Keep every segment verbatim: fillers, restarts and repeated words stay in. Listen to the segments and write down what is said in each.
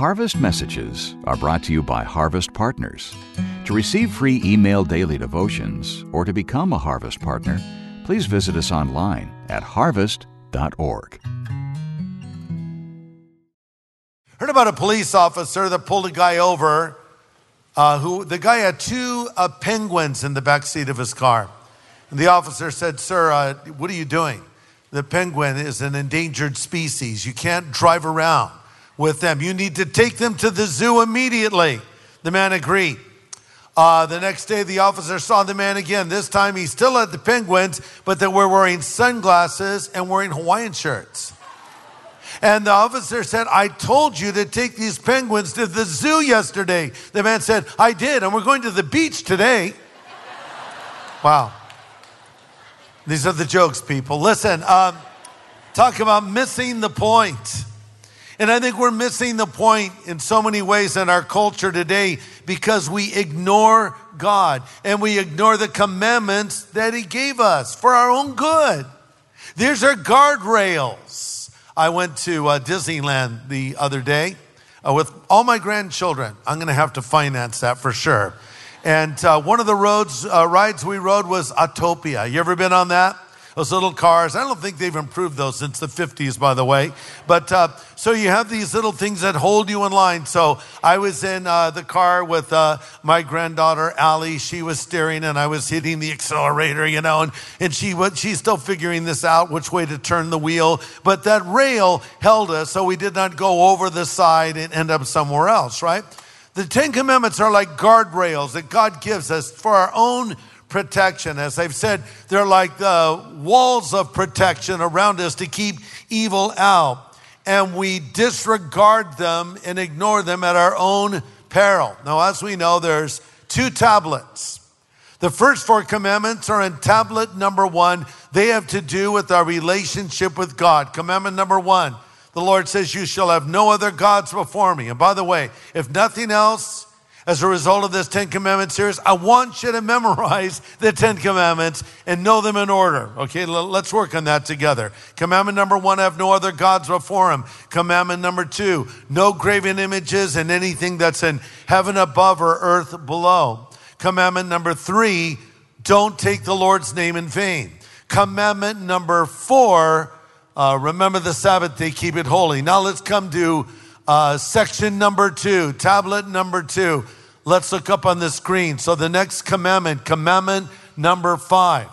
Harvest Messages are brought to you by Harvest Partners. To receive free email daily devotions or to become a Harvest Partner, please visit us online at harvest dot org. Heard about a police officer that pulled a guy over. Uh, who the guy had two uh, penguins in the back seat of his car. And the officer said, "Sir, uh, what are you doing? The penguin is an endangered species. You can't drive around with them. You need to take them to the zoo immediately." The man agreed. Uh, the next day, the officer saw the man again. This time, he still had the penguins, but they were wearing sunglasses and wearing Hawaiian shirts. And the officer said, "I told you to take these penguins to the zoo yesterday." The man said, "I did, and we're going to the beach today." Wow. These are the jokes, people. Listen, um, talk about missing the point. And I think we're missing the point in so many ways in our culture today because we ignore God and we ignore the commandments that He gave us for our own good. These are guardrails. I went to uh, Disneyland the other day uh, with all my grandchildren. I'm going to have to finance that for sure. And uh, one of the roads uh, rides we rode was Autopia. You ever been on that? Those little cars. I don't think they've improved those since the fifties, by the way. But uh, so you have these little things that hold you in line. So I was in uh, the car with uh, my granddaughter, Allie. She was steering and I was hitting the accelerator, you know, and, and she was, she's still figuring this out, which way to turn the wheel. But that rail held us so we did not go over the side and end up somewhere else, right? The Ten Commandments are like guardrails that God gives us for our own protection. As I've said, they're like the walls of protection around us to keep evil out. And we disregard them and ignore them at our own peril. Now, as we know, there's two tablets. The first four commandments are in tablet number one. They have to do with our relationship with God. Commandment number one, the Lord says, "You shall have no other gods before me." And by the way, if nothing else, as a result of this Ten Commandments series, I want you to memorize the Ten Commandments and know them in order. Okay, let's work on that together. Commandment number one, have no other gods before Him. Commandment number two, no graven images and anything that's in heaven above or earth below. Commandment number three, don't take the Lord's name in vain. Commandment number four, uh, remember the Sabbath day, keep it holy. Now let's come to Uh, section number two, tablet number two. Let's look up on the screen. So the next commandment, commandment number five.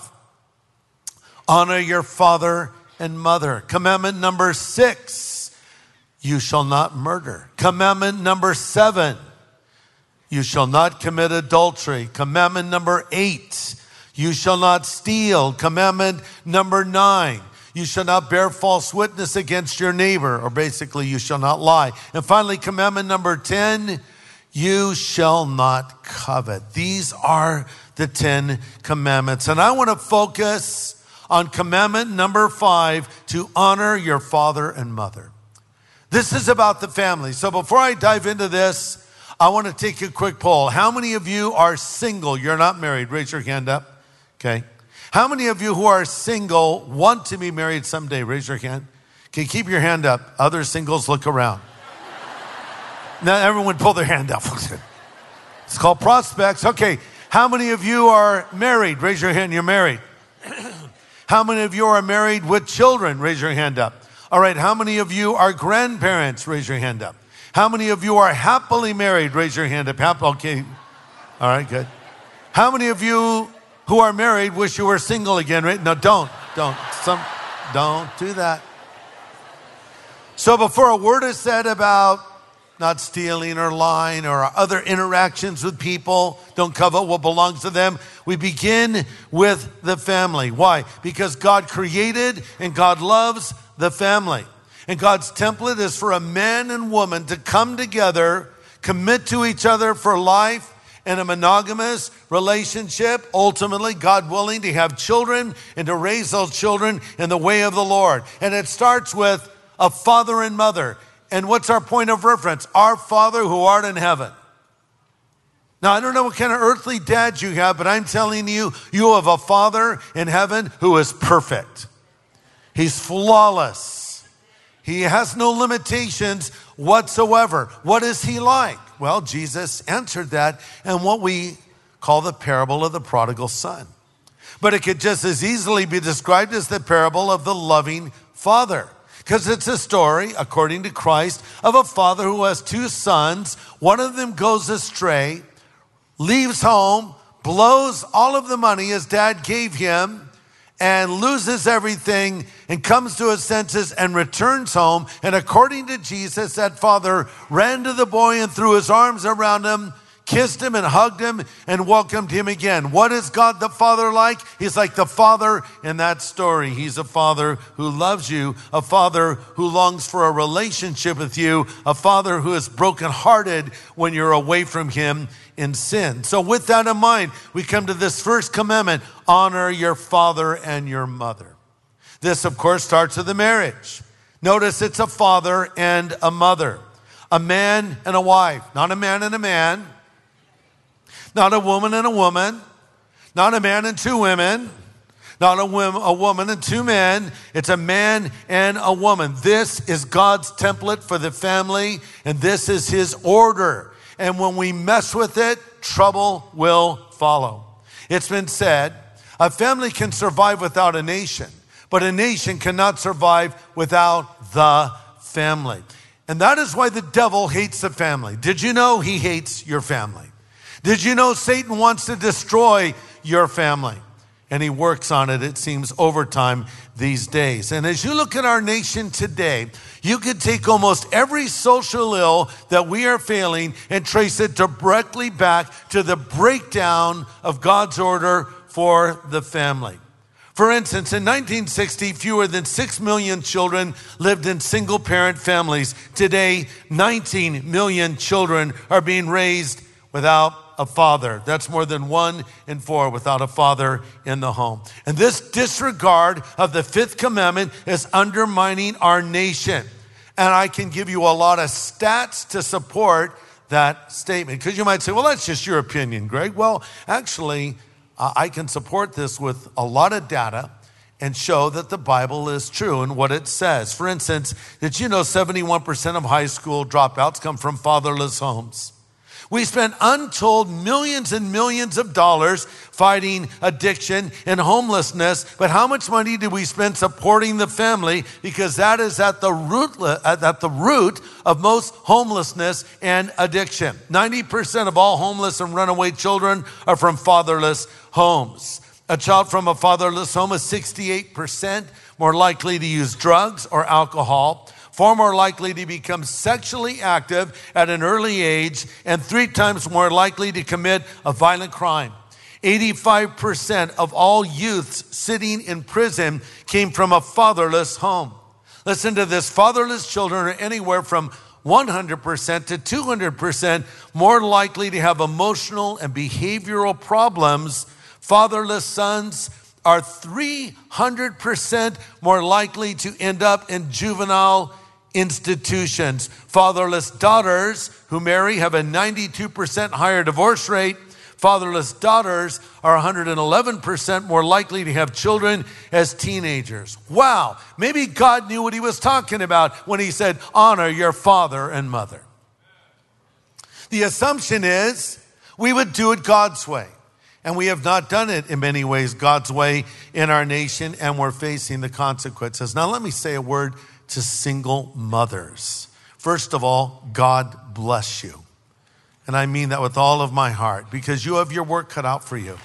Honor your father and mother. Commandment number six, you shall not murder. Commandment number seven, you shall not commit adultery. Commandment number eight, you shall not steal. Commandment number nine, you shall not bear false witness against your neighbor, or basically you shall not lie. And finally, commandment number ten, you shall not covet. These are the Ten Commandments. And I want to focus on commandment number five, to honor your father and mother. This is about the family. So before I dive into this, I want to take a quick poll. How many of you are single? You're not married. Raise your hand up. Okay. How many of you who are single want to be married someday? Raise your hand. Okay, keep your hand up. Other singles, look around. Now everyone pull their hand up. It's called prospects. Okay, how many of you are married? Raise your hand, you're married. How many of you are married with children? Raise your hand up. All right, how many of you are grandparents? Raise your hand up. How many of you are happily married? Raise your hand up. Happy, okay. All right, good. How many of you who are married wish you were single again, right? No, don't, don't, some, don't do that. So before a word is said about not stealing or lying or other interactions with people, don't covet what belongs to them, we begin with the family. Why? Because God created and God loves the family. And God's template is for a man and woman to come together, commit to each other for life, in a monogamous relationship, ultimately, God willing, to have children and to raise those children in the way of the Lord. And it starts with a father and mother. And what's our point of reference? Our Father who art in heaven. Now, I don't know what kind of earthly dad you have, but I'm telling you, you have a Father in heaven who is perfect. He's flawless. He has no limitations whatsoever. What is he like? Well, Jesus answered that in what we call the parable of the prodigal son. But it could just as easily be described as the parable of the loving father, because it's a story, according to Christ, of a father who has two sons. One of them goes astray, leaves home, blows all of the money his dad gave him, and loses everything and comes to his senses and returns home. And according to Jesus, that father ran to the boy and threw his arms around him, kissed him and hugged him and welcomed him again. What is God the Father like? He's like the father in that story. He's a father who loves you, a father who longs for a relationship with you, a father who is brokenhearted when you're away from him in sin. So with that in mind, we come to this first commandment: honor your father and your mother. This, of course, starts with the marriage. Notice it's a father and a mother, a man and a wife, not a man and a man, not a woman and a woman, not a man and two women, not a, women, a woman and two men. It's a man and a woman. This is God's template for the family, and this is his order. And when we mess with it, trouble will follow. It's been said, a family can survive without a nation, but a nation cannot survive without the family. And that is why the devil hates the family. Did you know he hates your family? Did you know Satan wants to destroy your family? And he works on it, it seems, overtime these days. And as you look at our nation today, you could take almost every social ill that we are failing and trace it directly back to the breakdown of God's order for the family. For instance, in nineteen sixty, fewer than six million children lived in single-parent families. Today, nineteen million children are being raised without a father. That's more than one in four without a father in the home. And this disregard of the fifth commandment is undermining our nation. And I can give you a lot of stats to support that statement. Because you might say, well, that's just your opinion, Greg. Well, actually, uh, I can support this with a lot of data and show that the Bible is true and what it says. For instance, did you know seventy-one percent of high school dropouts come from fatherless homes? We spend untold millions and millions of dollars fighting addiction and homelessness, but how much money do we spend supporting the family? Because that is at the root, at the root of most homelessness and addiction. ninety percent of all homeless and runaway children are from fatherless homes. A child from a fatherless home is sixty-eight percent more likely to use drugs or alcohol, far more likely to become sexually active at an early age, and three times more likely to commit a violent crime. eighty-five percent of all youths sitting in prison came from a fatherless home. Listen to this, fatherless children are anywhere from one hundred percent to two hundred percent more likely to have emotional and behavioral problems. Fatherless sons are three hundred percent more likely to end up in juvenile institutions. Fatherless daughters who marry have a ninety-two percent higher divorce rate. Fatherless daughters are one hundred eleven percent more likely to have children as teenagers. Wow, maybe God knew what he was talking about when he said, honor your father and mother. The assumption is we would do it God's way. And we have not done it in many ways God's way in our nation, and we're facing the consequences. Now, let me say a word to single mothers. First of all, God bless you. And I mean that with all of my heart, because you have your work cut out for you.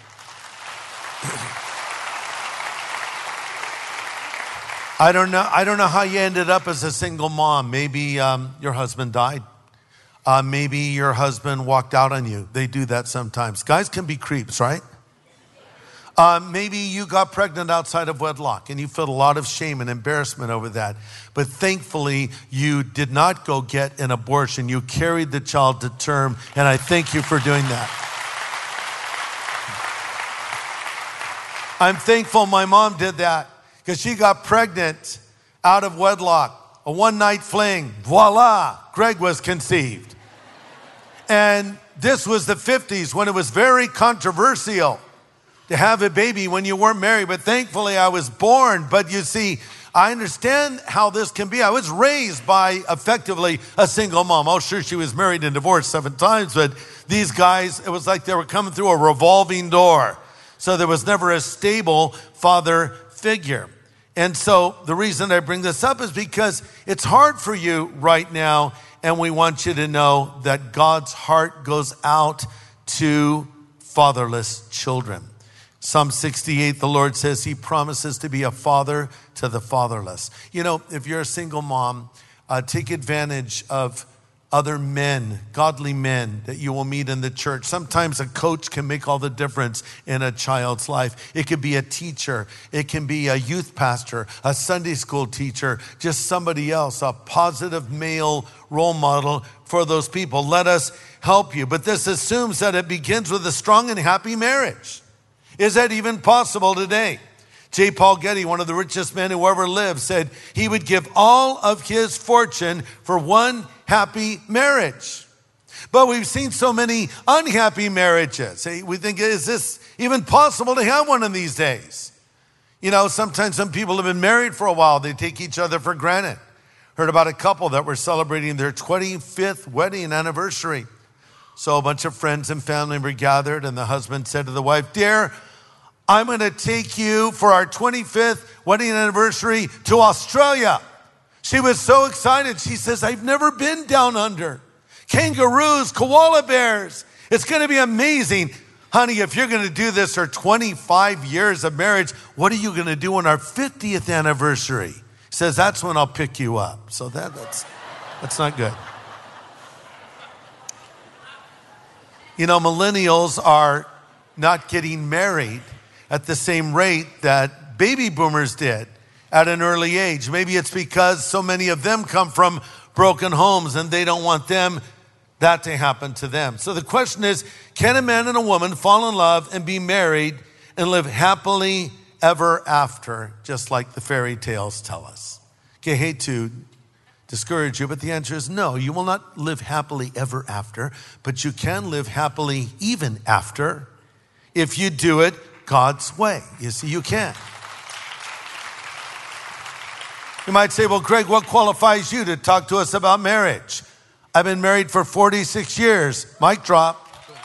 I don't know, I don't know how you ended up as a single mom. Maybe um, your husband died. Uh, maybe your husband walked out on you. They do that sometimes. Guys can be creeps, right? Uh, maybe you got pregnant outside of wedlock and you felt a lot of shame and embarrassment over that. But thankfully, you did not go get an abortion. You carried the child to term, and I thank you for doing that. I'm thankful my mom did that because she got pregnant out of wedlock. A one-night fling, voila, Greg was conceived. And this was the fifties when it was very controversial to have a baby when you weren't married. But thankfully I was born. But you see, I understand how this can be. I was raised by effectively a single mom. Oh, sure, she was married and divorced seven times, but these guys, it was like they were coming through a revolving door. So there was never a stable father figure. And so the reason I bring this up is because it's hard for you right now, and we want you to know that God's heart goes out to fatherless children. Psalm sixty-eight, the Lord says he promises to be a father to the fatherless. You know, if you're a single mom, uh, take advantage of other men, godly men that you will meet in the church. Sometimes a coach can make all the difference in a child's life. It could be a teacher. It can be a youth pastor, a Sunday school teacher, just somebody else, a positive male role model for those people. Let us help you. But this assumes that it begins with a strong and happy marriage. Is that even possible today? J. Paul Getty, one of the richest men who ever lived, said he would give all of his fortune for one happy marriage. But we've seen so many unhappy marriages. We think, is this even possible to have one in these days? You know, sometimes some people have been married for a while. They take each other for granted. Heard about a couple that were celebrating their twenty-fifth wedding anniversary. So a bunch of friends and family were gathered, and the husband said to the wife, "Dear, I'm going to take you for our twenty-fifth wedding anniversary to Australia." She was so excited. She says, "I've never been down under. Kangaroos, koala bears. It's going to be amazing." "Honey, if you're going to do this for twenty-five years of marriage, what are you going to do on our fiftieth anniversary? He says, "That's when I'll pick you up." So that, that's, that's not good. You know, millennials are not getting married at the same rate that baby boomers did at an early age. Maybe it's because so many of them come from broken homes and they don't want them that to happen to them. So the question is, can a man and a woman fall in love and be married and live happily ever after, just like the fairy tales tell us? Okay, I hate to discourage you, but the answer is no. You will not live happily ever after, but you can live happily even after if you do it God's way. You see, you can. You might say, "Well, Greg, what qualifies you to talk to us about marriage?" I've been married for forty-six years. Mic drop.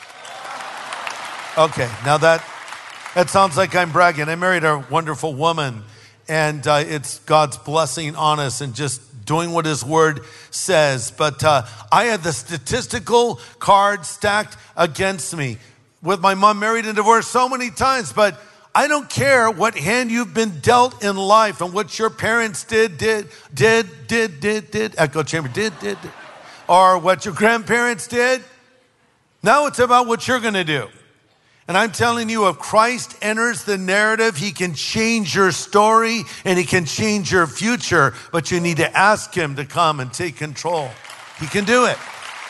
Okay, now that, that sounds like I'm bragging. I married a wonderful woman, and uh, it's God's blessing on us and just doing what his word says. But uh, I had the statistical card stacked against me. With my mom married and divorced so many times, but I don't care what hand you've been dealt in life and what your parents did, did, did, did, did, did, echo chamber, did, did, did, or what your grandparents did. Now it's about what you're going to do. And I'm telling you, if Christ enters the narrative, he can change your story and he can change your future, but you need to ask him to come and take control. He can do it.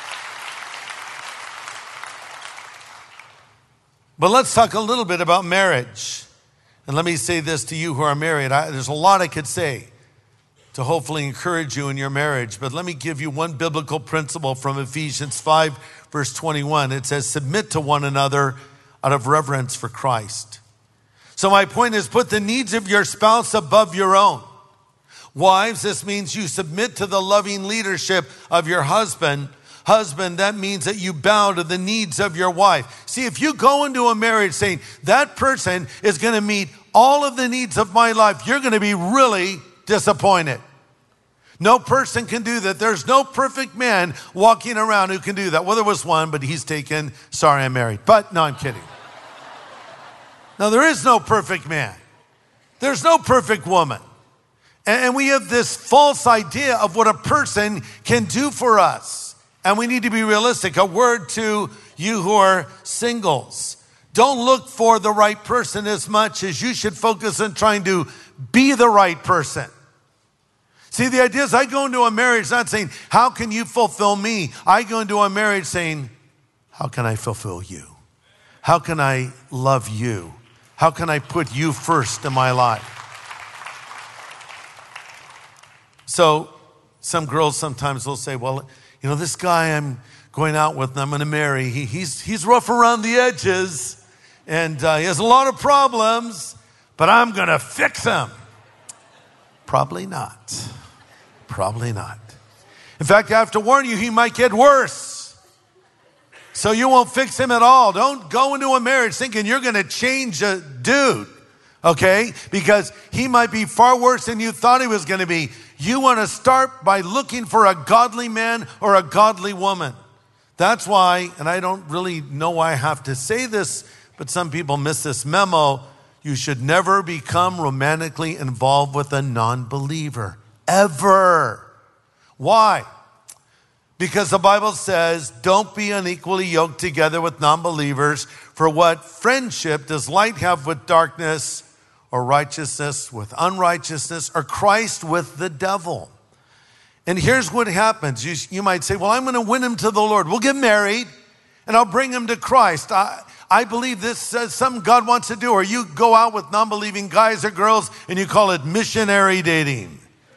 But let's talk a little bit about marriage. And let me say this to you who are married. I, there's a lot I could say to hopefully encourage you in your marriage. But let me give you one biblical principle from Ephesians five, verse twenty-one. It says, "Submit to one another out of reverence for Christ." So my point is, put the needs of your spouse above your own. Wives, this means you submit to the loving leadership of your husband. Husband, that means that you bow to the needs of your wife. See, if you go into a marriage saying, that person is going to meet all of the needs of my life, you're going to be really disappointed. No person can do that. There's no perfect man walking around who can do that. Well, there was one, but he's taken. Sorry, I'm married. But no, I'm kidding. Now, there is no perfect man. There's no perfect woman. And we have this false idea of what a person can do for us. And we need to be realistic. A word to you who are singles. Don't look for the right person as much as you should focus on trying to be the right person. See, the idea is I go into a marriage not saying, how can you fulfill me? I go into a marriage saying, how can I fulfill you? How can I love you? How can I put you first in my life? So some girls sometimes will say, well, you know, this guy I'm going out with and I'm going to marry, he, he's, he's rough around the edges and uh, he has a lot of problems, but I'm going to fix him. Probably not. Probably not. In fact, I have to warn you, he might get worse. So you won't fix him at all. Don't go into a marriage thinking you're going to change a dude, okay? Because he might be far worse than you thought he was going to be. You want to start by looking for a godly man or a godly woman. That's why, and I don't really know why I have to say this, but some people miss this memo. You should never become romantically involved with a non-believer, ever. Why? Because the Bible says, don't be unequally yoked together with non-believers. For what friendship does light have with darkness, or righteousness with unrighteousness, or Christ with the devil? And here's what happens. You, you might say, well, I'm going to win him to the Lord. We'll get married, and I'll bring him to Christ. I, I believe this is something God wants to do. Or you go out with non-believing guys or girls, and you call it missionary dating.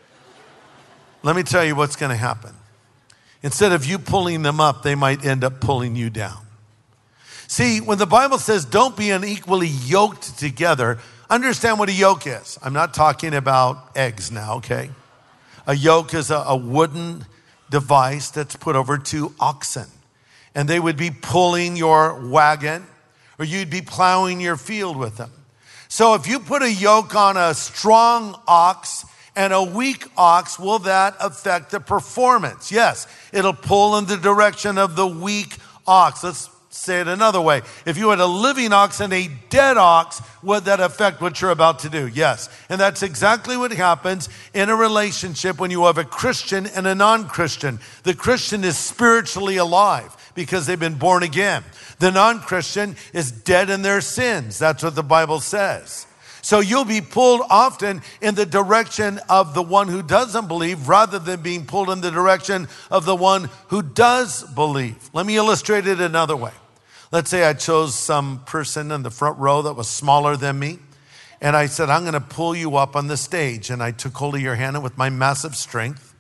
Let me tell you what's going to happen. Instead of you pulling them up, they might end up pulling you down. See, when the Bible says don't be unequally yoked together, understand what a yoke is. I'm not talking about eggs now, okay? A yoke is a, a wooden device that's put over two oxen. And they would be pulling your wagon, or you'd be plowing your field with them. So if you put a yoke on a strong ox and a weak ox, will that affect the performance? Yes, it'll pull in the direction of the weak ox. Let's say it another way. If you had a living ox and a dead ox, would that affect what you're about to do? Yes. And that's exactly what happens in a relationship when you have a Christian and a non-Christian. The Christian is spiritually alive because they've been born again. The non-Christian is dead in their sins. That's what the Bible says. So you'll be pulled often in the direction of the one who doesn't believe rather than being pulled in the direction of the one who does believe. Let me illustrate it another way. Let's say I chose some person in the front row that was smaller than me, and I said, I'm going to pull you up on the stage. And I took hold of your hand, and with my massive strength,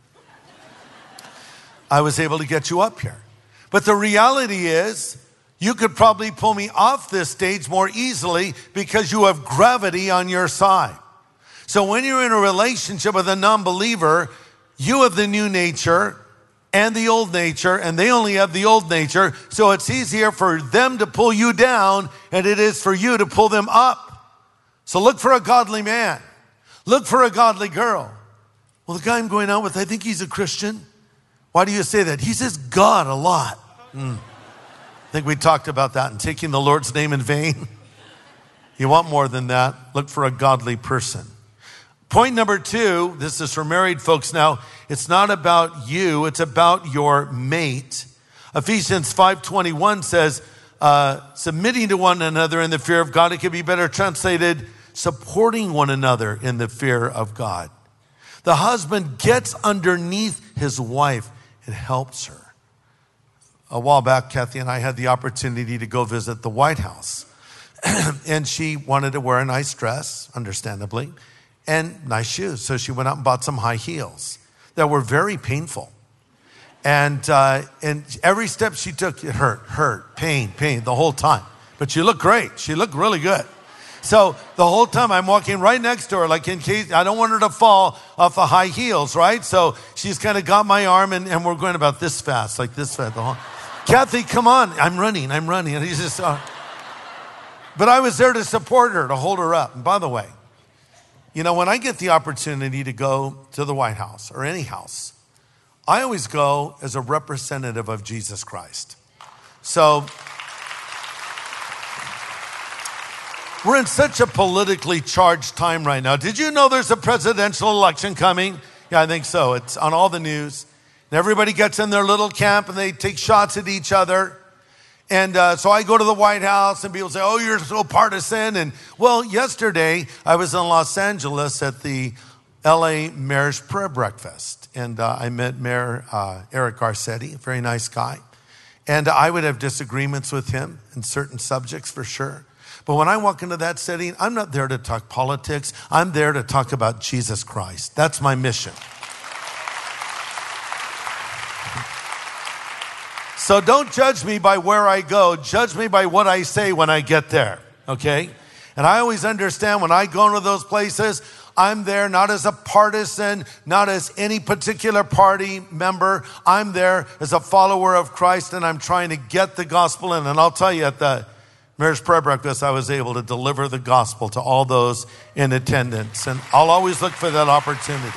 I was able to get you up here. But the reality is, you could probably pull me off this stage more easily because you have gravity on your side. So when you're in a relationship with a non-believer, you have the new nature and the old nature, and they only have the old nature. So it's easier for them to pull you down than it is for you to pull them up. So look for a godly man. Look for a godly girl. Well, the guy I'm going out with, I think he's a Christian. Why do you say that? He says God a lot. Mm. I think we talked about that and taking the Lord's name in vain. You want more than that. Look for a godly person. Point number two, this is for married folks now. It's not about you, it's about your mate. Ephesians five twenty-one says, uh, submitting to one another in the fear of God. It could be better translated, supporting one another in the fear of God. The husband gets underneath his wife and helps her. A while back, Kathy and I had the opportunity to go visit the White House. And she wanted to wear a nice dress, understandably, and nice shoes. So she went out and bought some high heels that were very painful. And uh, and every step she took, it hurt, hurt, pain, pain, the whole time. But she looked great. She looked really good. So the whole time I'm walking right next to her, like in case, I don't want her to fall off the high heels, right? So she's kind of got my arm, and, and we're going about this fast, like this fast. The whole, Kathy, come on. I'm running, I'm running. And he's just, uh, but I was there to support her, to hold her up. And by the way, you know, when I get the opportunity to go to the White House or any house, I always go as a representative of Jesus Christ. So we're in such a politically charged time right now. Did you know there's a presidential election coming? Yeah, I think so. It's on all the news. And everybody gets in their little camp and they take shots at each other. And uh, so I go to the White House and people say, oh, you're so partisan. And well, yesterday I was in Los Angeles at the L A Mayor's Prayer Breakfast. And uh, I met Mayor uh, Eric Garcetti, a very nice guy. And I would have disagreements with him in certain subjects for sure. But when I walk into that setting, I'm not there to talk politics. I'm there to talk about Jesus Christ. That's my mission. So don't judge me by where I go. Judge me by what I say when I get there, okay? And I always understand when I go into those places, I'm there not as a partisan, not as any particular party member. I'm there as a follower of Christ, and I'm trying to get the gospel in. And I'll tell you, at the marriage prayer breakfast, I was able to deliver the gospel to all those in attendance. And I'll always look for that opportunity.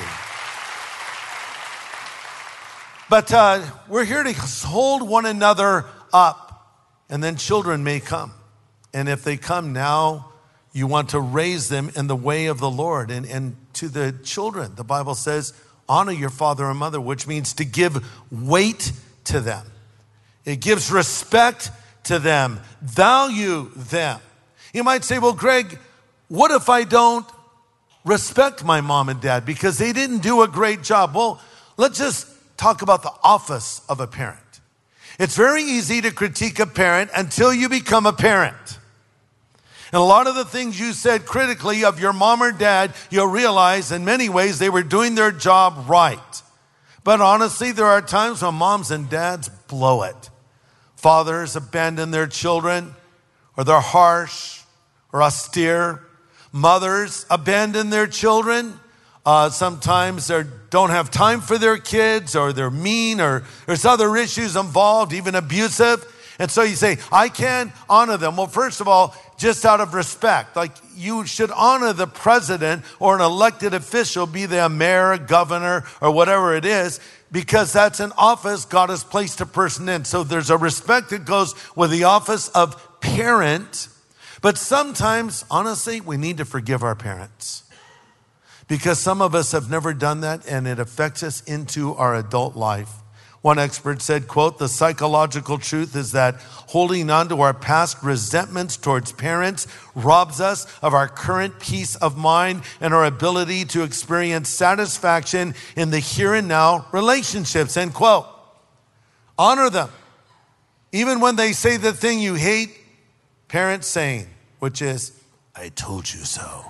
But uh, we're here to hold one another up, and then children may come. And if they come now, you want to raise them in the way of the Lord. And, and to the children, the Bible says, honor your father and mother, which means to give weight to them. It gives respect to them, value them. You might say, well, Greg, what if I don't respect my mom and dad because they didn't do a great job? Well, let's just talk about the office of a parent. It's very easy to critique a parent until you become a parent. And a lot of the things you said critically of your mom or dad, you'll realize in many ways they were doing their job right. But honestly, there are times when moms and dads blow it. Fathers abandon their children, or they're harsh or austere. Mothers abandon their children. Uh, sometimes they don't have time for their kids, or they're mean, or there's other issues involved, even abusive. And so you say, I can't honor them. Well, first of all, just out of respect, like you should honor the president or an elected official, be they a mayor, a governor, or whatever it is, because that's an office God has placed a person in. So there's a respect that goes with the office of parent. But sometimes, honestly, we need to forgive our parents, because some of us have never done that, and it affects us into our adult life. One expert said, quote, the psychological truth is that holding on to our past resentments towards parents robs us of our current peace of mind and our ability to experience satisfaction in the here and now relationships, end quote. Honor them. Even when they say the thing you hate parents saying, which is, I told you so.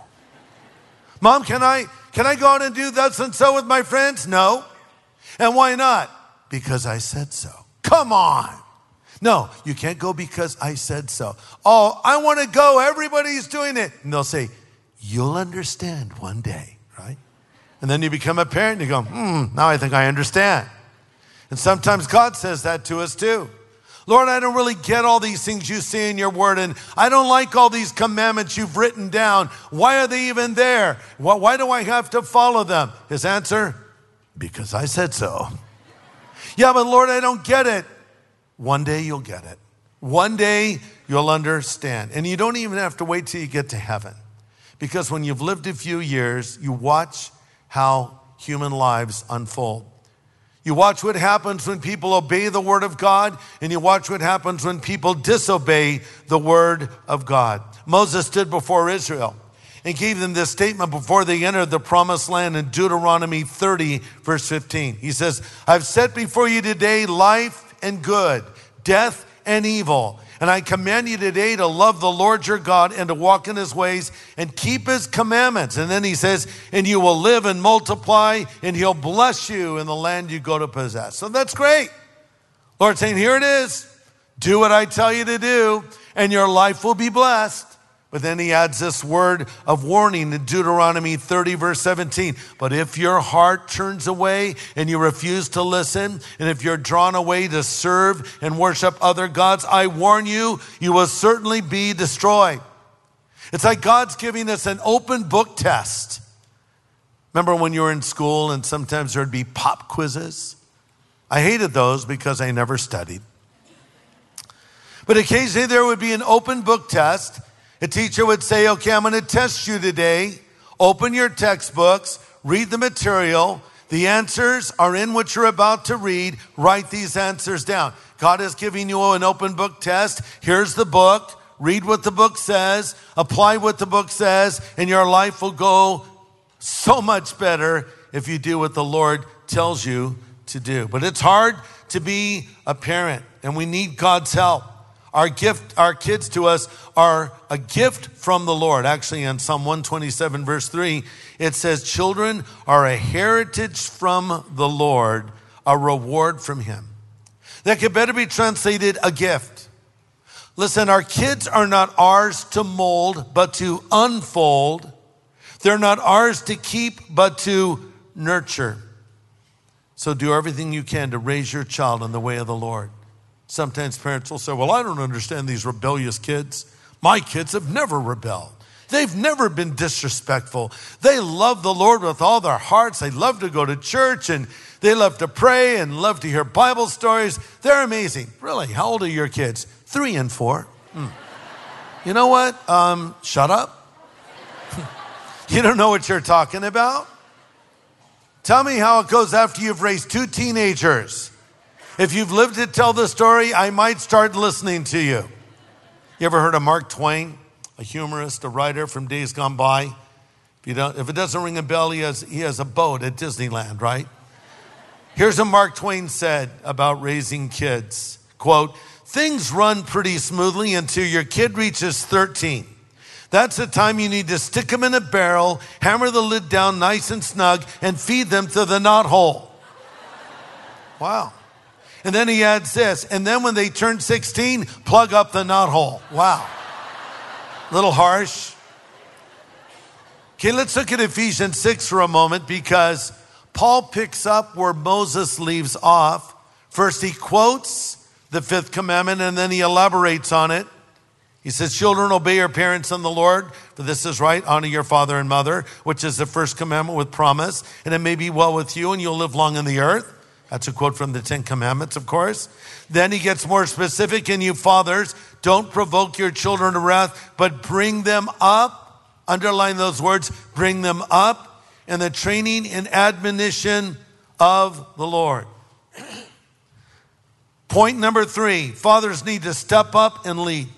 Mom, can I, can I go out and do that and so with my friends? No. And why not? Because I said so. Come on. No, you can't go because I said so. Oh, I want to go. Everybody's doing it. And they'll say, you'll understand one day, right? And then you become a parent and you go, hmm, now I think I understand. And sometimes God says that to us too. Lord, I don't really get all these things you say in your word, and I don't like all these commandments you've written down. Why are they even there? Why do I have to follow them? His answer, because I said so. Yeah, but Lord, I don't get it. One day you'll get it. One day you'll understand. And you don't even have to wait till you get to heaven. Because when you've lived a few years, you watch how human lives unfold. You watch what happens when people obey the word of God, and you watch what happens when people disobey the word of God. Moses stood before Israel and gave them this statement before they entered the promised land in Deuteronomy thirty, verse fifteen. He says, I've set before you today life and good, death and evil. And I command you today to love the Lord your God and to walk in his ways and keep his commandments. And then he says, and you will live and multiply, and he'll bless you in the land you go to possess. So that's great. Lord saying, here it is. Do what I tell you to do, and your life will be blessed. But then he adds this word of warning in Deuteronomy thirty, verse seventeen. But if your heart turns away and you refuse to listen, and if you're drawn away to serve and worship other gods, I warn you, you will certainly be destroyed. It's like God's giving us an open book test. Remember when you were in school and sometimes there'd be pop quizzes? I hated those because I never studied. But occasionally there would be an open book test. A teacher would say, okay, I'm going to test you today. Open your textbooks, read the material. The answers are in what you're about to read. Write these answers down. God is giving you an open book test. Here's the book. Read what the book says. Apply what the book says, and your life will go so much better if you do what the Lord tells you to do. But it's hard to be a parent, and we need God's help. Our gift, our kids to us are a gift from the Lord. Actually, in Psalm one twenty-seven, verse three, it says, children are a heritage from the Lord, a reward from him. That could better be translated a gift. Listen, our kids are not ours to mold, but to unfold. They're not ours to keep, but to nurture. So do everything you can to raise your child in the way of the Lord. Sometimes parents will say, well, I don't understand these rebellious kids. My kids have never rebelled. They've never been disrespectful. They love the Lord with all their hearts. They love to go to church and they love to pray and love to hear Bible stories. They're amazing. Really, how old are your kids? Three and four. Hmm. You know what? Um, shut up. You don't know what you're talking about. Tell me how it goes after you've raised two teenagers. If you've lived to tell the story, I might start listening to you. You ever heard of Mark Twain, a humorist, a writer from days gone by? If you don't, if it doesn't ring a bell, he has, he has a boat at Disneyland, right? Here's what Mark Twain said about raising kids. Quote, things run pretty smoothly until your kid reaches thirteen. That's the time you need to stick them in a barrel, hammer the lid down nice and snug, and feed them to the knothole. Wow. And then he adds this, and then when they turn sixteen, plug up the knothole. Wow. Little harsh. Okay, let's look at Ephesians six for a moment because Paul picks up where Moses leaves off. First, he quotes the fifth commandment and then he elaborates on it. He says, children, obey your parents in the Lord, for this is right. Honor your father and mother, which is the first commandment with promise, and it may be well with you and you'll live long in the earth. That's a quote from the Ten Commandments, of course. Then he gets more specific. And you fathers, don't provoke your children to wrath, but bring them up. Underline those words, bring them up in the training and admonition of the Lord. Point number three, fathers need to step up and lead.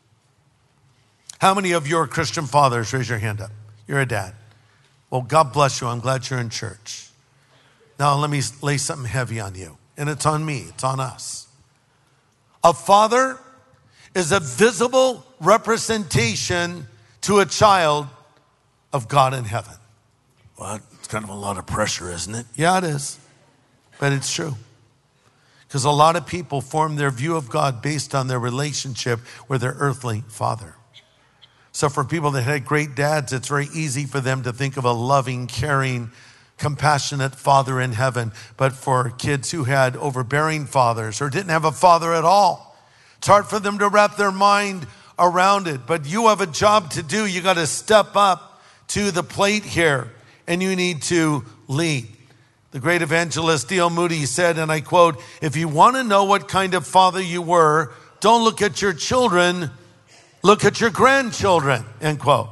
How many of you are Christian fathers? Raise your hand up. You're a dad. Well, God bless you. I'm glad you're in church. Now, let me lay something heavy on you. And it's on me. It's on us. A father is a visible representation to a child of God in heaven. Well, it's kind of a lot of pressure, isn't it? Yeah, it is. But it's true. Because a lot of people form their view of God based on their relationship with their earthly father. So for people that had great dads, it's very easy for them to think of a loving, caring, compassionate father in heaven. But for kids who had overbearing fathers or didn't have a father at all, it's hard for them to wrap their mind around it. But you have a job to do. You got to step up to the plate here and you need to lead. The great evangelist D L Moody said, and I quote, if you want to know what kind of father you were, don't look at your children, look at your grandchildren, end quote.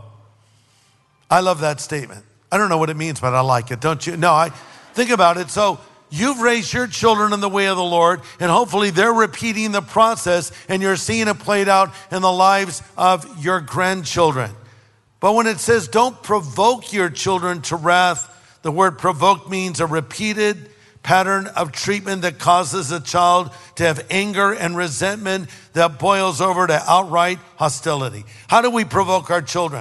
I love that statement. I don't know what it means, but I like it, don't you? No, I think about it. So you've raised your children in the way of the Lord, and hopefully they're repeating the process, and you're seeing it played out in the lives of your grandchildren. But when it says don't provoke your children to wrath, the word provoke means a repeated pattern of treatment that causes a child to have anger and resentment that boils over to outright hostility. How do we provoke our children?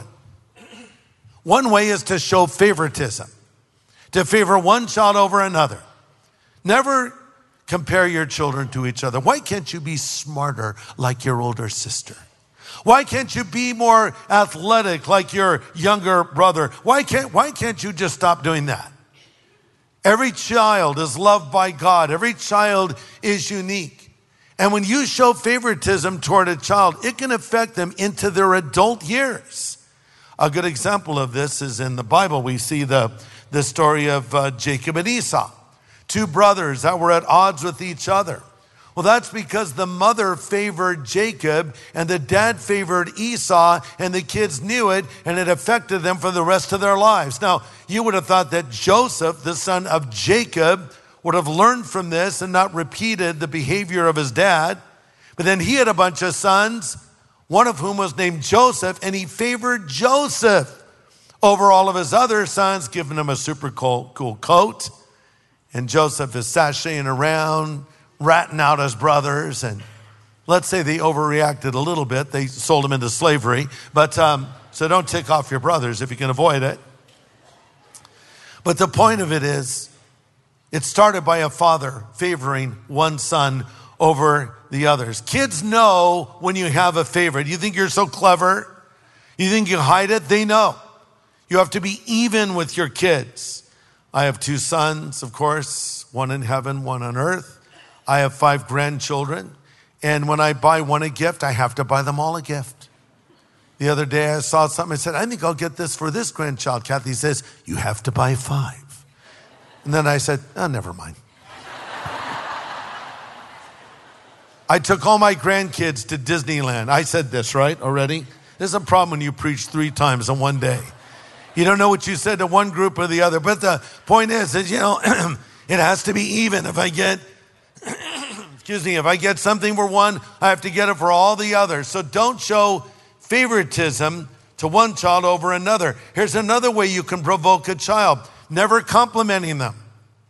One way is to show favoritism, to favor one child over another. Never compare your children to each other. Why can't you be smarter like your older sister? Why can't you be more athletic like your younger brother? Why can't, why can't you just stop doing that? Every child is loved by God. Every child is unique. And when you show favoritism toward a child, it can affect them into their adult years. A good example of this is in the Bible. We see the, the story of uh, Jacob and Esau, two brothers that were at odds with each other. Well, that's because the mother favored Jacob and the dad favored Esau, and the kids knew it, and it affected them for the rest of their lives. Now, you would have thought that Joseph, the son of Jacob, would have learned from this and not repeated the behavior of his dad. But then he had a bunch of sons, one of whom was named Joseph, and he favored Joseph over all of his other sons, giving him a super cool, cool coat. And Joseph is sashaying around, ratting out his brothers, and let's say they overreacted a little bit. They sold him into slavery, but um, so don't tick off your brothers if you can avoid it. But the point of it is, it started by a father favoring one son over the others. Kids know when you have a favorite. You think you're so clever? You think you hide it? They know. You have to be even with your kids. I have two sons, of course, one in heaven, one on earth. I have five grandchildren. And when I buy one a gift, I have to buy them all a gift. The other day I saw something, I said, I think I'll get this for this grandchild. Kathy says, you have to buy five. And then I said, oh, never mind. I took all my grandkids to Disneyland. I said this, right, already? There's a problem when you preach three times in one day. You don't know what you said to one group or the other. But the point is, is you know, it has to be even. If I get, excuse me, if I get something for one, I have to get it for all the others. So don't show favoritism to one child over another. Here's another way you can provoke a child. Never complimenting them.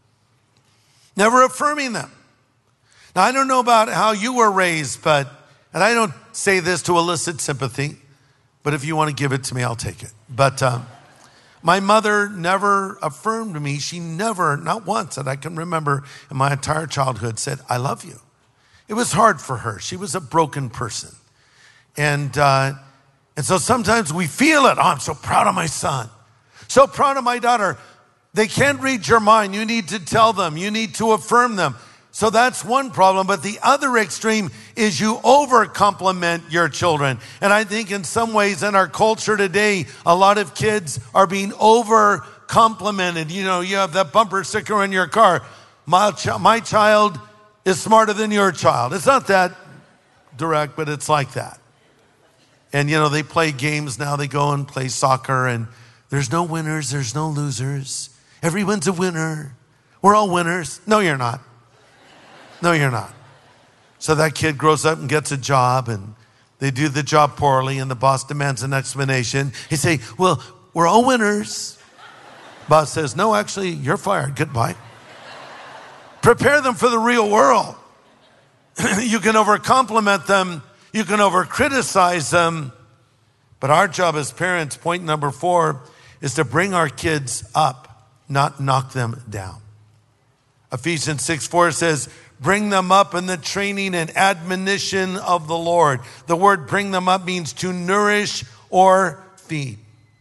Never affirming them. Now, I don't know about how you were raised, but, and I don't say this to elicit sympathy, but if you want to give it to me, I'll take it. But um, my mother never affirmed me. She never, not once that I can remember in my entire childhood, said, I love you. It was hard for her. She was a broken person. And, uh, and so sometimes we feel it. Oh, I'm so proud of my son. So proud of my daughter. They can't read your mind. You need to tell them. You need to affirm them. So that's one problem. But the other extreme is you over compliment your children. And I think in some ways in our culture today, a lot of kids are being over complimented. You know, you have that bumper sticker in your car. My, ch- my child is smarter than your child. It's not that direct, but it's like that. And, you know, they play games now. They go and play soccer, and there's no winners. There's no losers. Everyone's a winner. We're all winners. No, you're not. No, you're not. So that kid grows up and gets a job, and they do the job poorly, and the boss demands an explanation. He say, well, we're all winners. Boss says, no, actually, you're fired. Goodbye. Prepare them for the real world. You can over-compliment them. You can over-criticize them. But our job as parents, point number four, is to bring our kids up, not knock them down. Ephesians six four says, bring them up in the training and admonition of the Lord. The word bring them up means to nourish or feed.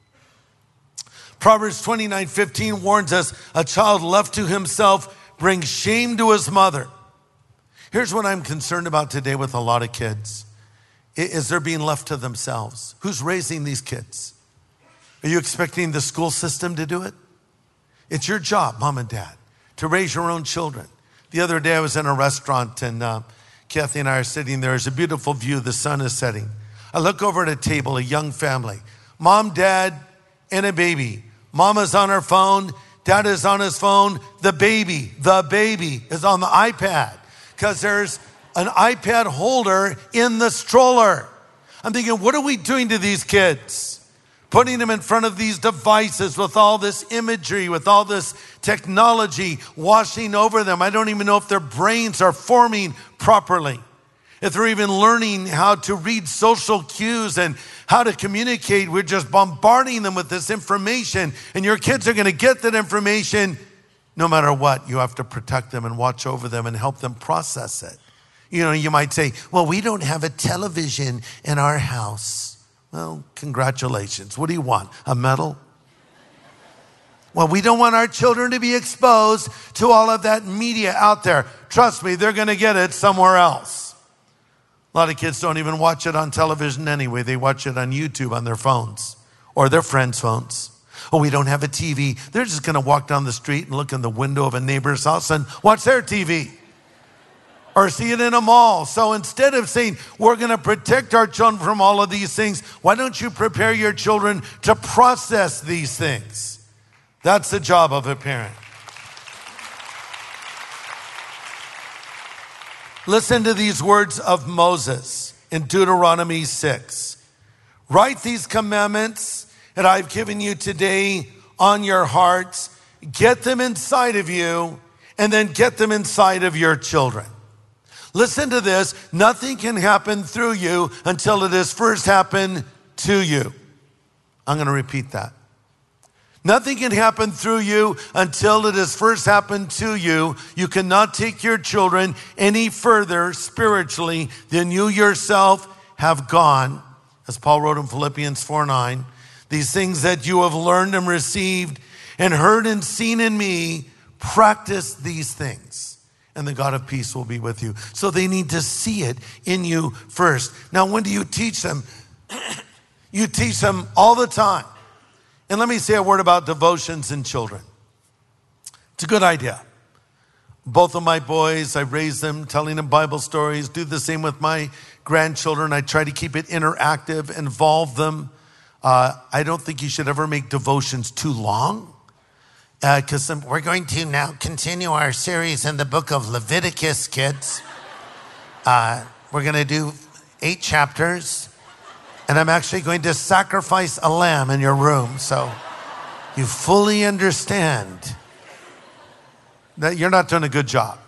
Proverbs twenty-nine fifteen warns us, a child left to himself brings shame to his mother. Here's what I'm concerned about today with a lot of kids, is they're being left to themselves. Who's raising these kids? Are you expecting the school system to do it? It's your job, mom and dad, to raise your own children. The other day I was in a restaurant, and uh, Kathy and I are sitting there. It's a beautiful view. The sun is setting. I look over at a table, a young family. Mom, dad, and a baby. Mama's on her phone. Dad is on his phone. The baby, the baby is on the iPad because there's an iPad holder in the stroller. I'm thinking, what are we doing to these kids? Putting them in front of these devices with all this imagery, with all this technology washing over them. I don't even know if their brains are forming properly, if they're even learning how to read social cues and how to communicate. We're just bombarding them with this information, and your kids are going to get that information no matter what. You have to protect them and watch over them and help them process it. You know, you might say, well, we don't have a television in our house. Well, congratulations. What do you want? A medal? Well, we don't want our children to be exposed to all of that media out there. Trust me, they're going to get it somewhere else. A lot of kids don't even watch it on television anyway. They watch it on YouTube on their phones or their friends' phones. Oh, we don't have a T V. They're just going to walk down the street and look in the window of a neighbor's house and watch their T V. Or see it in a mall. So instead of saying, we're going to protect our children from all of these things, why don't you prepare your children to process these things? That's the job of a parent. Listen to these words of Moses in Deuteronomy six. Write these commandments that I've given you today on your hearts. Get them inside of you, and then get them inside of your children. Listen to this. Nothing can happen through you until it has first happened to you. I'm going to repeat that. Nothing can happen through you until it has first happened to you. You cannot take your children any further spiritually than you yourself have gone. As Paul wrote in Philippians four nine, These things that you have learned and received and heard and seen in me, practice these things, and the God of peace will be with you. So they need to see it in you first. Now, when do you teach them? You teach them all the time. And let me say a word about devotions in children. It's a good idea. Both of my boys, I raise them telling them Bible stories, do the same with my grandchildren. I try to keep it interactive, involve them. Uh, I don't think you should ever make devotions too long, because uh, we're going to now continue our series in the book of Leviticus, kids. Uh, we're going to do eight chapters, and I'm actually going to sacrifice a lamb in your room, so you fully understand that you're not doing a good job.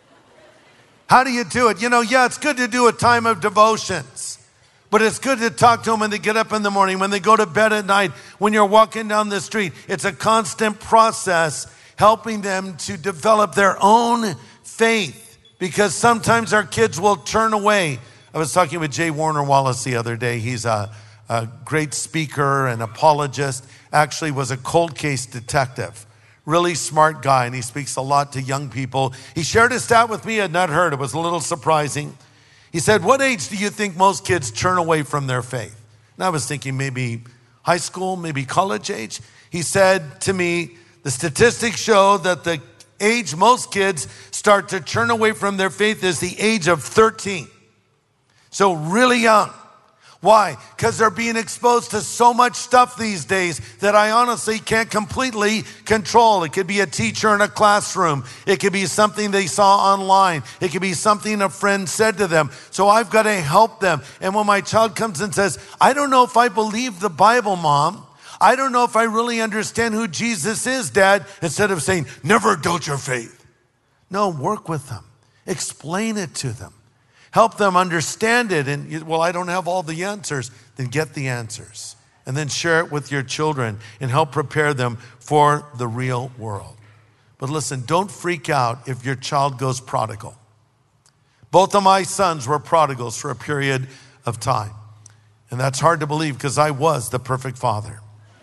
How do you do it? You know, yeah, it's good to do a time of devotions, but it's good to talk to them when they get up in the morning, when they go to bed at night, when you're walking down the street. It's a constant process helping them to develop their own faith, because sometimes our kids will turn away. I was talking with Jay Warner Wallace the other day. He's a, a great speaker and apologist, actually was a cold case detective. Really smart guy, and he speaks a lot to young people. He shared a stat with me I had not heard. It was a little surprising. He said, what age do you think most kids turn away from their faith? And I was thinking maybe high school, maybe college age. He said to me, the statistics show that the age most kids start to turn away from their faith is the age of thirteen. So really young. Why? Because they're being exposed to so much stuff these days that I honestly can't completely control. It could be a teacher in a classroom. It could be something they saw online. It could be something a friend said to them. So I've got to help them. And when my child comes and says, I don't know if I believe the Bible, Mom. I don't know if I really understand who Jesus is, Dad. Instead of saying, never doubt your faith. No, work with them. Explain it to them. Help them understand it. And, you, well, I don't have all the answers. Then get the answers. And then share it with your children and help prepare them for the real world. But listen, don't freak out if your child goes prodigal. Both of my sons were prodigals for a period of time. And that's hard to believe because I was the perfect father.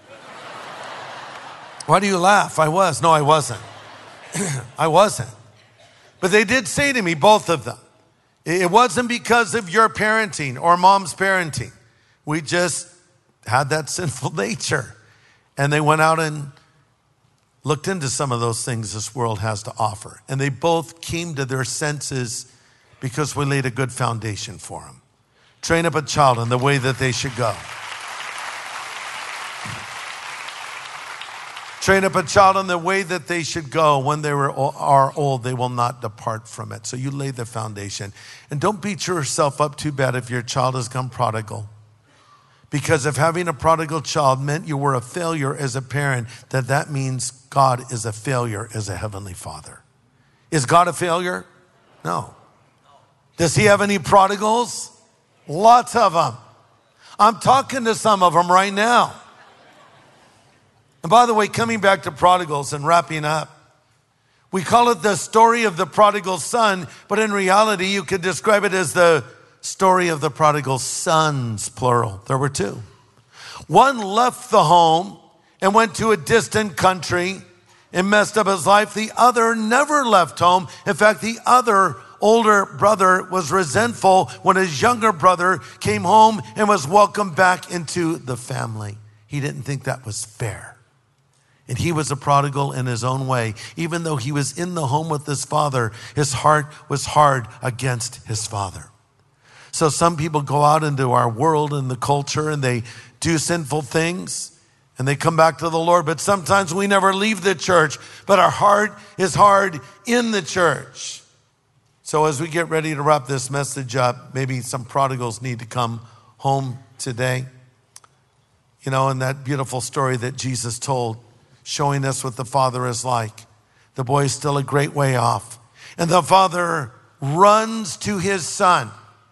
Why do you laugh? I was. No, I wasn't. I wasn't. But they did say to me, both of them, it wasn't because of your parenting or mom's parenting. We just had that sinful nature. And they went out and looked into some of those things this world has to offer. And they both came to their senses because we laid a good foundation for them. Train up a child in the way that they should go. Train up a child in the way that they should go. When they were, are old, they will not depart from it. So you lay the foundation. And don't beat yourself up too bad if your child has gone prodigal. Because if having a prodigal child meant you were a failure as a parent, that that means God is a failure as a heavenly father. Is God a failure? No. Does he have any prodigals? Lots of them. I'm talking to some of them right now. And by the way, coming back to prodigals and wrapping up, we call it the story of the prodigal son, but in reality, you could describe it as the story of the prodigal sons, plural. There were two. One left the home and went to a distant country and messed up his life. The other never left home. In fact, the other older brother was resentful when his younger brother came home and was welcomed back into the family. He didn't think that was fair. And he was a prodigal in his own way. Even though he was in the home with his father, his heart was hard against his father. So some people go out into our world and the culture and they do sinful things and they come back to the Lord. But sometimes we never leave the church, but our heart is hard in the church. So as we get ready to wrap this message up, maybe some prodigals need to come home today. You know, in that beautiful story that Jesus told, showing us what the father is like. The boy is still a great way off. And the father runs to his son.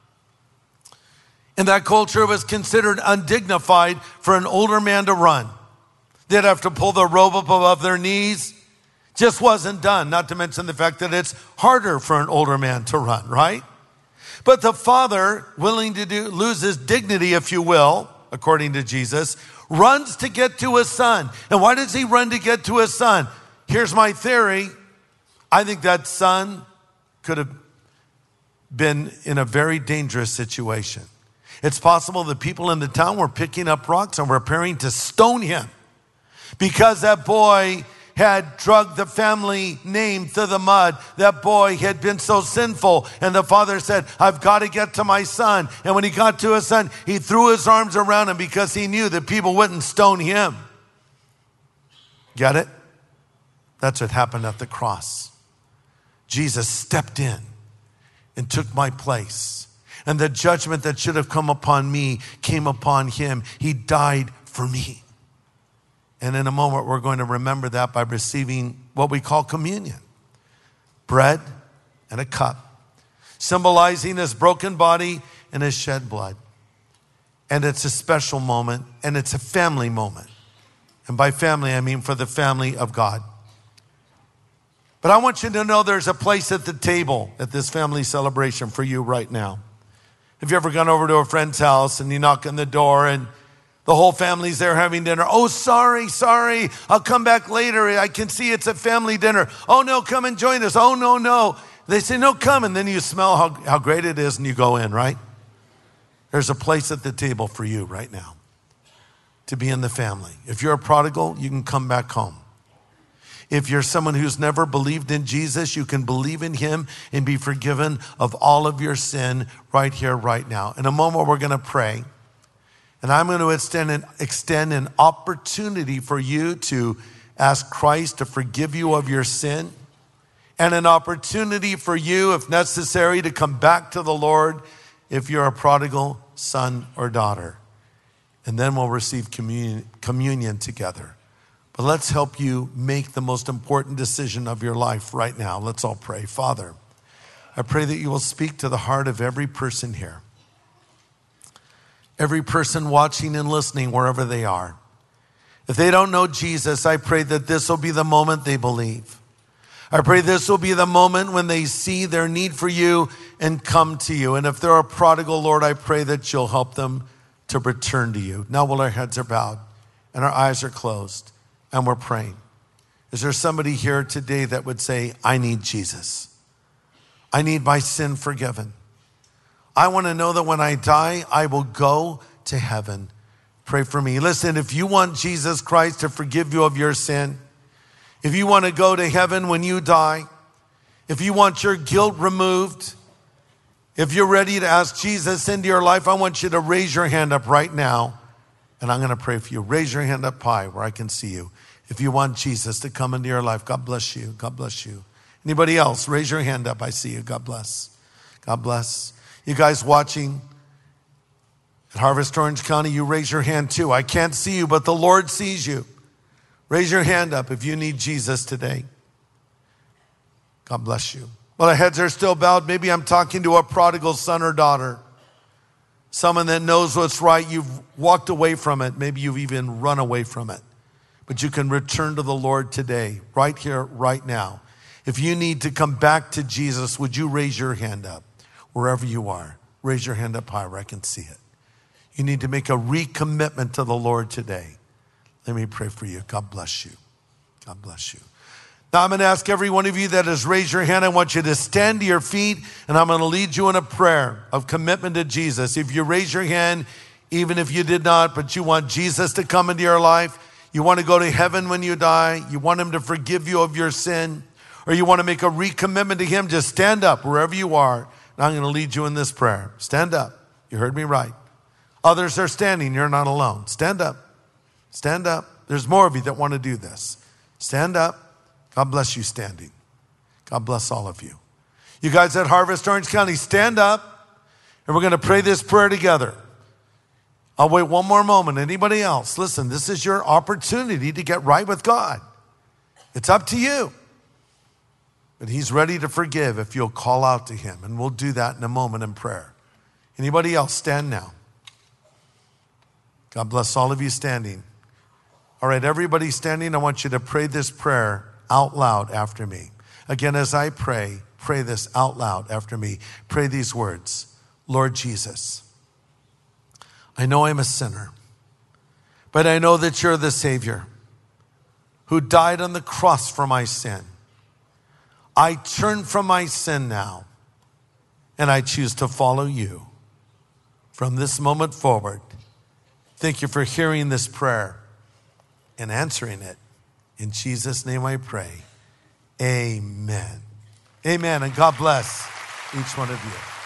In that culture, it was considered undignified for an older man to run. They'd have to pull the robe up above their knees. Just wasn't done, not to mention the fact that it's harder for an older man to run, right? But the father, willing to do, lose his dignity, if you will, according to Jesus, runs to get to his son. And why does he run to get to his son? Here's my theory. I think that son could have been in a very dangerous situation. It's possible the people in the town were picking up rocks and were preparing to stone him because that boy had dragged the family name through the mud. That boy had been so sinful. And the father said, I've got to get to my son. And when he got to his son, he threw his arms around him because he knew that people wouldn't stone him. Get it? That's what happened at the cross. Jesus stepped in and took my place. And the judgment that should have come upon me came upon him. He died for me. And in a moment, we're going to remember that by receiving what we call communion. Bread and a cup, symbolizing his broken body and his shed blood. And it's a special moment, and it's a family moment. And by family, I mean for the family of God. But I want you to know there's a place at the table at this family celebration for you right now. Have you ever gone over to a friend's house and you knock on the door and the whole family's there having dinner? Oh, sorry, sorry, I'll come back later. I can see it's a family dinner. Oh no, come and join us. Oh no, no. They say, no, come. And then you smell how, how great it is and you go in, right? There's a place at the table for you right now to be in the family. If you're a prodigal, you can come back home. If you're someone who's never believed in Jesus, you can believe in him and be forgiven of all of your sin right here, right now. In a moment, we're going to pray. And I'm going to extend an, extend an opportunity for you to ask Christ to forgive you of your sin, and an opportunity for you, if necessary, to come back to the Lord if you're a prodigal son or daughter. And then we'll receive communion, communion together. But let's help you make the most important decision of your life right now. Let's all pray. Father, I pray that you will speak to the heart of every person here. Every person watching and listening wherever they are. If they don't know Jesus, I pray that this will be the moment they believe. I pray this will be the moment when they see their need for you and come to you. And if they're a prodigal, Lord, I pray that you'll help them to return to you. Now while our heads are bowed and our eyes are closed and we're praying, is there somebody here today that would say, I need Jesus. I need my sin forgiven. I want to know that when I die, I will go to heaven. Pray for me. Listen, if you want Jesus Christ to forgive you of your sin, if you want to go to heaven when you die, if you want your guilt removed, if you're ready to ask Jesus into your life, I want you to raise your hand up right now, and I'm going to pray for you. Raise your hand up high where I can see you. If you want Jesus to come into your life, God bless you. God bless you. Anybody else? Raise your hand up. I see you. God bless. God bless. You guys watching at Harvest Orange County, you raise your hand too. I can't see you, but the Lord sees you. Raise your hand up if you need Jesus today. God bless you. Well, our heads are still bowed. Maybe I'm talking to a prodigal son or daughter. Someone that knows what's right. You've walked away from it. Maybe you've even run away from it. But you can return to the Lord today, right here, right now. If you need to come back to Jesus, would you raise your hand up? Wherever you are, raise your hand up high where I can see it. You need to make a recommitment to the Lord today. Let me pray for you. God bless you. God bless you. Now I'm going to ask every one of you that has raised your hand, I want you to stand to your feet, and I'm going to lead you in a prayer of commitment to Jesus. If you raise your hand, even if you did not, but you want Jesus to come into your life, you want to go to heaven when you die, you want him to forgive you of your sin, or you want to make a recommitment to him, just stand up wherever you are. And I'm going to lead you in this prayer. Stand up. You heard me right. Others are standing. You're not alone. Stand up. Stand up. There's more of you that want to do this. Stand up. God bless you standing. God bless all of you. You guys at Harvest Orange County, stand up, and we're going to pray this prayer together. I'll wait one more moment. Anybody else? Listen, this is your opportunity to get right with God. It's up to you. But he's ready to forgive if you'll call out to him. And we'll do that in a moment in prayer. Anybody else? Stand now. God bless all of you standing. All right, everybody standing, I want you to pray this prayer out loud after me. Again, as I pray, pray this out loud after me. Pray these words. Lord Jesus, I know I'm a sinner. but I know that you're the Savior who died on the cross for my sin. I turn from my sin now, and I choose to follow you from this moment forward. Thank you for hearing this prayer and answering it. In Jesus' name I pray. Amen. Amen. And God bless each one of you.